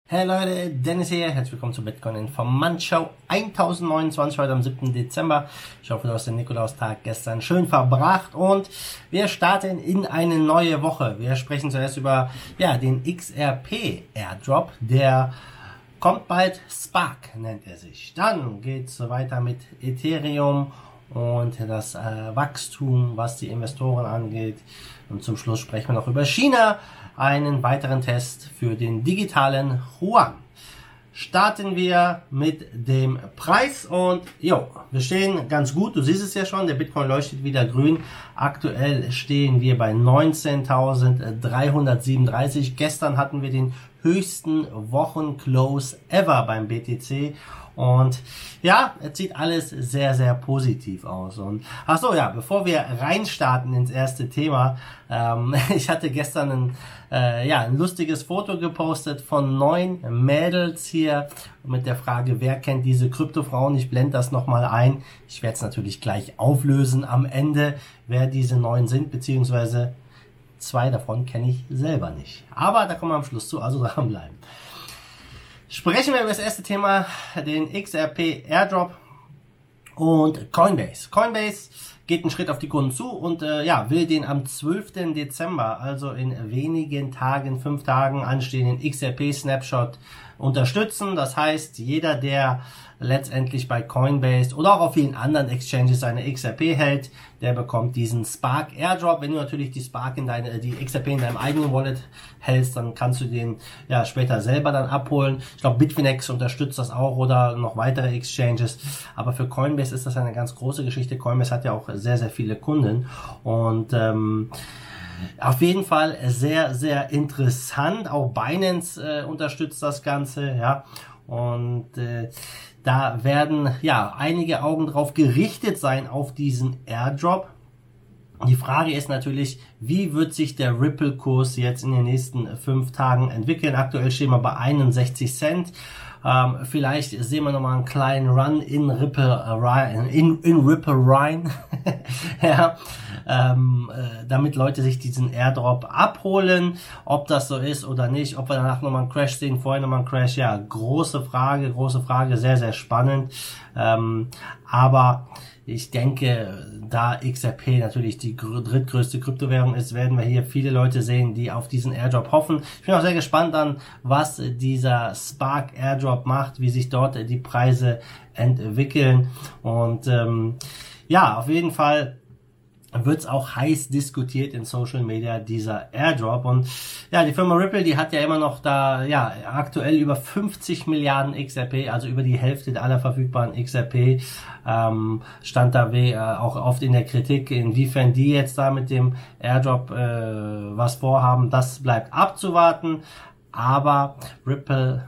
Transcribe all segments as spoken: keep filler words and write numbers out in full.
Hey Leute, Dennis hier, herzlich willkommen zur Bitcoin Informant Show tausendneunundzwanzig, heute am siebten Dezember. Ich hoffe, du hast den Nikolaustag gestern schön verbracht und wir starten in eine neue Woche. Wir sprechen zuerst über ja, den X R P Airdrop, der kommt bald, Spark nennt er sich. Dann geht's weiter mit Ethereum und das äh, Wachstum, was die Investoren angeht. Und zum Schluss sprechen wir noch über China, einen weiteren Test für den digitalen Yuan. Starten wir mit dem Preis und jo, wir stehen ganz gut, du siehst es ja schon, der Bitcoin leuchtet wieder grün. Aktuell stehen wir bei neunzehntausenddreihundertsiebenunddreißig. Gestern hatten wir den höchsten Wochenclose ever beim B T C. Und ja, es sieht alles sehr, sehr positiv aus. Und ach so, ja, bevor wir reinstarten ins erste Thema, ähm, ich hatte gestern ein, äh, ja, ein lustiges Foto gepostet von neun Mädels hier mit der Frage, wer kennt diese Kryptofrauen? Ich blende das nochmal ein. Ich werde es natürlich gleich auflösen am Ende, wer diese neun sind, beziehungsweise zwei davon kenne ich selber nicht. Aber da kommen wir am Schluss zu, also dranbleiben. Sprechen wir über das erste Thema, den X R P Airdrop und Coinbase. Coinbase geht einen Schritt auf die Kunden zu und äh, ja, will den am zwölften Dezember, also in wenigen Tagen, fünf Tagen anstehenden X R P Snapshot unterstützen. Das heißt, jeder, der letztendlich bei Coinbase oder auch auf vielen anderen Exchanges seine X R P hält, der bekommt diesen Spark Airdrop. Wenn du natürlich die Spark in deine, die X R P in deinem eigenen Wallet hältst, dann kannst du den ja später selber dann abholen. Ich glaube, Bitfinex unterstützt das auch oder noch weitere Exchanges. Aber für Coinbase ist das eine ganz große Geschichte. Coinbase hat ja auch sehr, sehr viele Kunden und ähm, auf jeden Fall sehr, sehr interessant. Auch Binance äh, unterstützt das Ganze, ja. Und äh, da werden ja einige Augen drauf gerichtet sein auf diesen Airdrop. Die Frage ist natürlich, wie wird sich der Ripple-Kurs jetzt in den nächsten fünf Tagen entwickeln? Aktuell stehen wir bei einundsechzig Cent. Ähm, vielleicht sehen wir nochmal einen kleinen Run in Ripple äh, in, in Ripple rein, ja, ähm, äh, damit Leute sich diesen Airdrop abholen. Ob das so ist oder nicht, ob wir danach nochmal einen Crash sehen, vorher nochmal einen Crash, ja, große Frage, große Frage, sehr, sehr spannend. Ähm, aber ich denke, da X R P natürlich die drittgrößte Kryptowährung ist, werden wir hier viele Leute sehen, die auf diesen Airdrop hoffen. Ich bin auch sehr gespannt an, was dieser Spark Airdrop macht, wie sich dort die Preise entwickeln. Und ähm, ja, auf jeden Fall wird es auch heiß diskutiert in Social Media, dieser Airdrop. Und ja, die Firma Ripple, die hat ja immer noch da, ja, aktuell über fünfzig Milliarden X R P, also über die Hälfte aller verfügbaren X R P, ähm, stand da äh, auch oft in der Kritik, inwiefern die jetzt da mit dem Airdrop äh, was vorhaben, das bleibt abzuwarten. Aber Ripple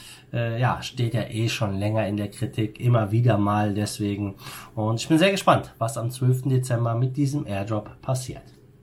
Äh, ja, steht ja eh schon länger in der Kritik, immer wieder mal deswegen. Und ich bin sehr gespannt, was am zwölften Dezember mit diesem Airdrop passiert.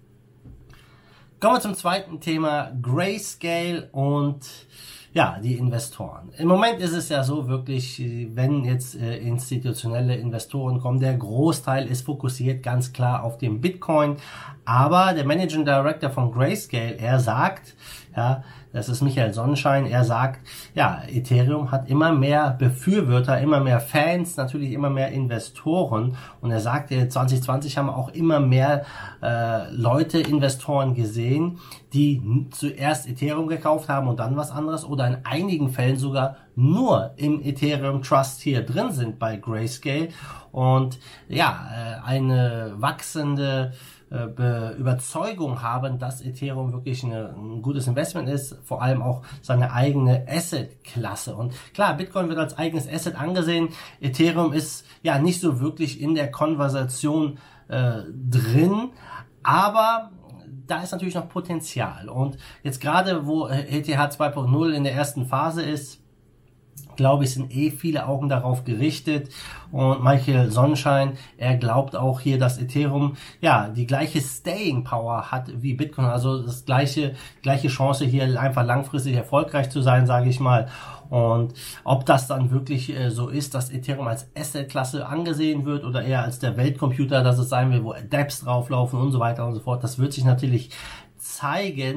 Kommen wir zum zweiten Thema, Grayscale und ja, die Investoren. Im Moment ist es ja so wirklich, wenn jetzt äh, institutionelle Investoren kommen, der Großteil ist fokussiert ganz klar auf den Bitcoin. Aber der Managing Director von Grayscale, er sagt, ja, das ist Michael Sonnenschein, er sagt, ja, Ethereum hat immer mehr Befürworter, immer mehr Fans, natürlich immer mehr Investoren. Und er sagt, zwanzig zwanzig haben wir auch immer mehr äh, Leute, Investoren gesehen, die zuerst Ethereum gekauft haben und dann was anderes oder in einigen Fällen sogar nur im Ethereum Trust hier drin sind bei Grayscale. Und ja, äh, eine wachsende Be- Überzeugung haben, dass Ethereum wirklich eine, ein gutes Investment ist, vor allem auch seine eigene Asset-Klasse. Und klar, Bitcoin wird als eigenes Asset angesehen. Ethereum ist ja nicht so wirklich in der Konversation äh, drin, aber da ist natürlich noch Potenzial. Und jetzt gerade, wo E T H zwei Punkt null in der ersten Phase ist, glaube ich, sind eh viele Augen darauf gerichtet. Und Michael Sonnenschein, er glaubt auch hier, dass Ethereum ja die gleiche Staying Power hat wie Bitcoin, also das gleiche gleiche Chance hier einfach langfristig erfolgreich zu sein, sage ich mal. Und ob das dann wirklich äh, so ist, dass Ethereum als Asset-Klasse angesehen wird oder eher als der Weltcomputer, dass es sein will, wo Dapps drauflaufen und so weiter und so fort, das wird sich natürlich zeigen.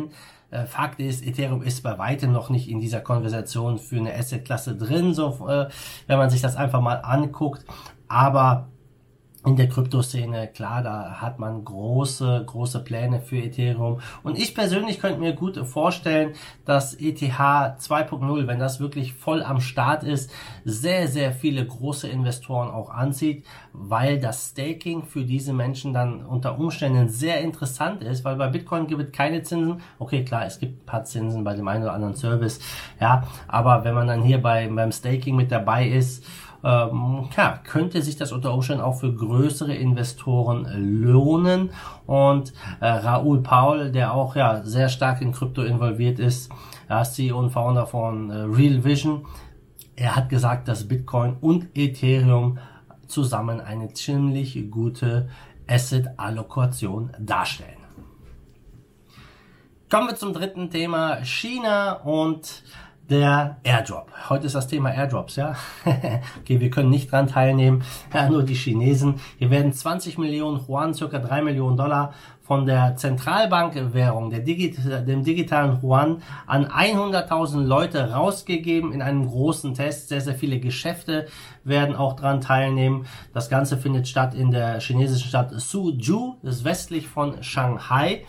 äh, Fakt ist, Ethereum ist bei weitem noch nicht in dieser Konversation für eine Assetklasse drin, so äh, wenn man sich das einfach mal anguckt. Aber in der Kryptoszene, klar, da hat man große, große Pläne für Ethereum. Und ich persönlich könnte mir gut vorstellen, dass E T H zwei Punkt null, wenn das wirklich voll am Start ist, sehr, sehr viele große Investoren auch anzieht, weil das Staking für diese Menschen dann unter Umständen sehr interessant ist, weil bei Bitcoin gibt es keine Zinsen. Okay, klar, es gibt ein paar Zinsen bei dem einen oder anderen Service, ja, aber wenn man dann hier bei, beim Staking mit dabei ist, Ähm, ja, könnte sich das unter Umständen auch für größere Investoren lohnen. Und äh, Raoul Pal, der auch ja sehr stark in Krypto involviert ist, ja, C E O und Founder von äh, Real Vision, er hat gesagt, dass Bitcoin und Ethereum zusammen eine ziemlich gute Asset-Allokation darstellen. Kommen wir zum dritten Thema, China und der Airdrop. Heute ist das Thema Airdrops, ja. Okay, wir können nicht dran teilnehmen, ja, nur die Chinesen. Hier werden zwanzig Millionen Yuan, circa drei Millionen Dollar von der Zentralbankwährung, der Digi dem digitalen Yuan, an hunderttausend Leute rausgegeben in einem großen Test. Sehr, sehr viele Geschäfte werden auch dran teilnehmen. Das Ganze findet statt in der chinesischen Stadt Suzhou, das ist westlich von Shanghai.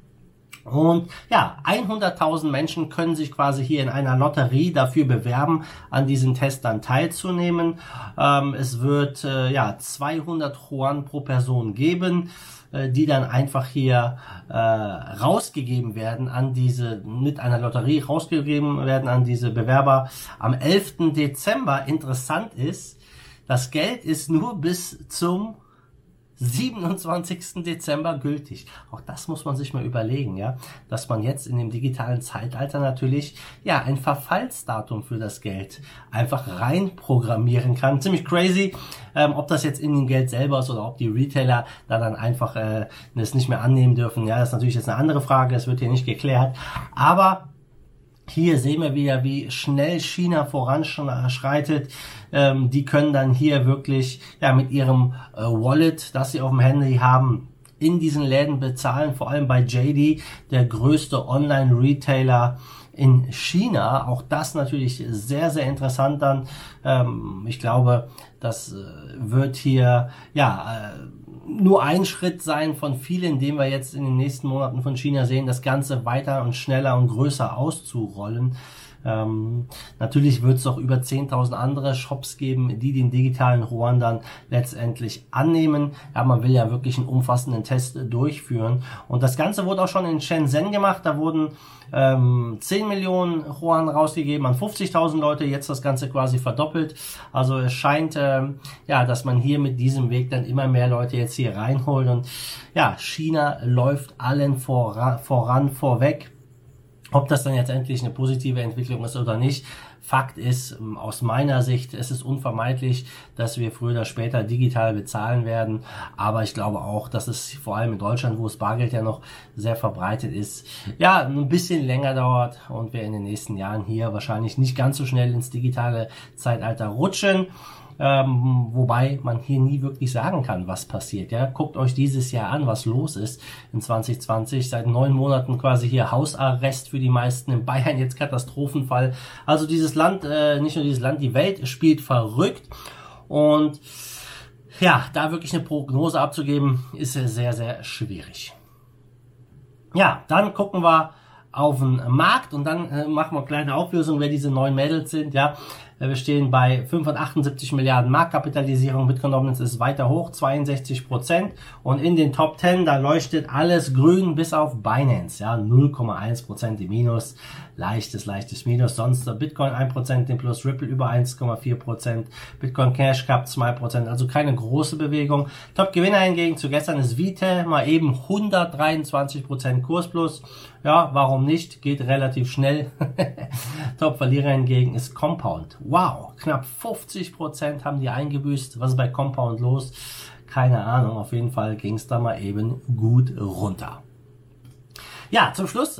Und ja, hunderttausend Menschen können sich quasi hier in einer Lotterie dafür bewerben, an diesem Test dann teilzunehmen. Ähm, es wird äh, ja zweihundert Yuan pro Person geben, äh, die dann einfach hier äh, rausgegeben werden an diese, mit einer Lotterie rausgegeben werden an diese Bewerber am elften Dezember. Interessant ist, das Geld ist nur bis zum siebenundzwanzigsten Dezember gültig. Auch das muss man sich mal überlegen, ja, dass man jetzt in dem digitalen Zeitalter natürlich ja ein Verfallsdatum für das Geld einfach rein programmieren kann. Ziemlich crazy, ähm, ob das jetzt in dem Geld selber ist oder ob die Retailer da dann einfach äh, es nicht mehr annehmen dürfen. Ja, das ist natürlich jetzt eine andere Frage, das wird hier nicht geklärt, aber hier sehen wir wieder, wie schnell China voranschreitet. Ähm, die können dann hier wirklich ja mit ihrem äh, Wallet, das sie auf dem Handy haben, in diesen Läden bezahlen. Vor allem bei J D, der größte Online-Retailer in China. Auch das natürlich sehr, sehr interessant dann. Ähm, ich glaube, das äh, wird hier ja äh, nur ein Schritt sein von vielen, den wir jetzt in den nächsten Monaten von China sehen, das Ganze weiter und schneller und größer auszurollen. Ähm, natürlich wird es auch über zehntausend andere Shops geben, die den digitalen Yuan dann letztendlich annehmen. Ja, man will ja wirklich einen umfassenden Test durchführen. Und das Ganze wurde auch schon in Shenzhen gemacht. Da wurden ähm, zehn Millionen Yuan rausgegeben an fünfzigtausend Leute. Jetzt das Ganze quasi verdoppelt. Also es scheint, ähm, ja, dass man hier mit diesem Weg dann immer mehr Leute jetzt hier reinholt. Und ja, China läuft allen voran, voran vorweg. Ob das dann jetzt endlich eine positive Entwicklung ist oder nicht, Fakt ist, aus meiner Sicht, es ist unvermeidlich, dass wir früher oder später digital bezahlen werden. Aber ich glaube auch, dass es vor allem in Deutschland, wo das Bargeld ja noch sehr verbreitet ist, ja, ein bisschen länger dauert und wir in den nächsten Jahren hier wahrscheinlich nicht ganz so schnell ins digitale Zeitalter rutschen. Ähm, wobei man hier nie wirklich sagen kann, was passiert. Ja, guckt euch dieses Jahr an, was los ist in zwanzig zwanzig. Seit neun Monaten quasi hier Hausarrest für die meisten. In Bayern jetzt Katastrophenfall. Also dieses Land, äh, nicht nur dieses Land, die Welt spielt verrückt. Und ja, da wirklich eine Prognose abzugeben, ist sehr, sehr schwierig. Ja, dann gucken wir auf den Markt und dann äh, machen wir eine kleine Auflösung, wer diese neuen Mädels sind. Ja, wir stehen bei fünfhundertachtundsiebzig Milliarden Marktkapitalisierung. Bitcoin Dominance ist weiter hoch, zweiundsechzig Prozent. Und in den Top zehn, da leuchtet alles grün bis auf Binance. Ja, null Komma eins Prozent im Minus. Leichtes, leichtes Minus. Sonst Bitcoin ein Prozent im Plus, Ripple über eins Komma vier Prozent. Bitcoin Cash Cup zwei Prozent. Also keine große Bewegung. Top Gewinner hingegen zu gestern ist Vite. Mal eben hundertdreiundzwanzig Prozent Kursplus. Ja, warum nicht? Geht relativ schnell. Top Verlierer hingegen ist Compound. Wow, knapp fünfzig Prozent haben die eingebüßt. Was ist bei Compound los? Keine Ahnung. Auf jeden Fall ging es da mal eben gut runter. Ja, zum Schluss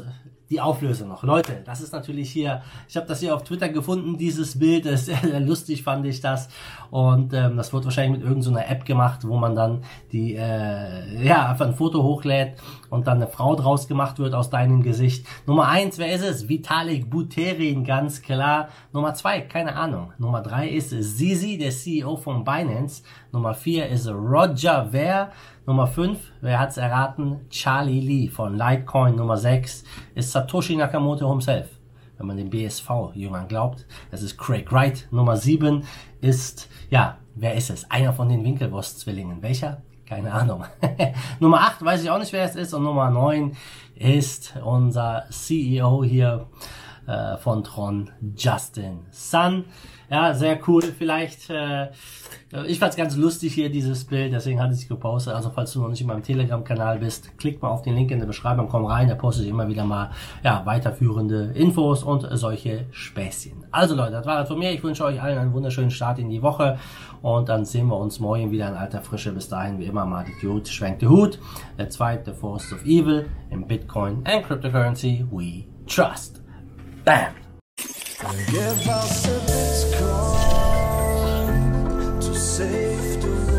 die Auflösung noch. Leute, das ist natürlich hier, ich habe das hier auf Twitter gefunden, dieses Bild, das ist sehr, sehr lustig, fand ich das. Und ähm, das wird wahrscheinlich mit irgendeiner so App gemacht, wo man dann die, äh, ja, einfach ein Foto hochlädt und dann eine Frau draus gemacht wird aus deinem Gesicht. Nummer eins, wer ist es? Vitalik Buterin, ganz klar. Nummer zwei, keine Ahnung. Nummer drei ist Sisi, der C E O von Binance. Nummer vier ist Roger Ver. Nummer fünf, wer hat's erraten? Charlie Lee von Litecoin. Nummer sechs ist Satoshi Nakamoto himself, wenn man den B S V-Jüngern glaubt. Das ist Craig Wright. Nummer sieben ist, ja, wer ist es? Einer von den Winklevoss-Zwillingen. Welcher? Keine Ahnung. Nummer acht, weiß ich auch nicht, wer es ist. Und Nummer neun ist unser C E O hier äh, von Tron, Justin Sun. Ja, sehr cool. Vielleicht, äh, ich fand's ganz lustig hier, dieses Bild, deswegen hatte ich es gepostet. Also falls du noch nicht in meinem Telegram-Kanal bist, klick mal auf den Link in der Beschreibung, komm rein, da poste ich immer wieder mal, ja, weiterführende Infos und solche Späßchen. Also Leute, das war das von mir. Ich wünsche euch allen einen wunderschönen Start in die Woche und dann sehen wir uns morgen wieder in alter Frische. Bis dahin, wie immer, mal die Dude schwenkt den Hut. Let's fight the force of evil in Bitcoin and cryptocurrency we trust. Bam! Give us a Bitcoin to save the world.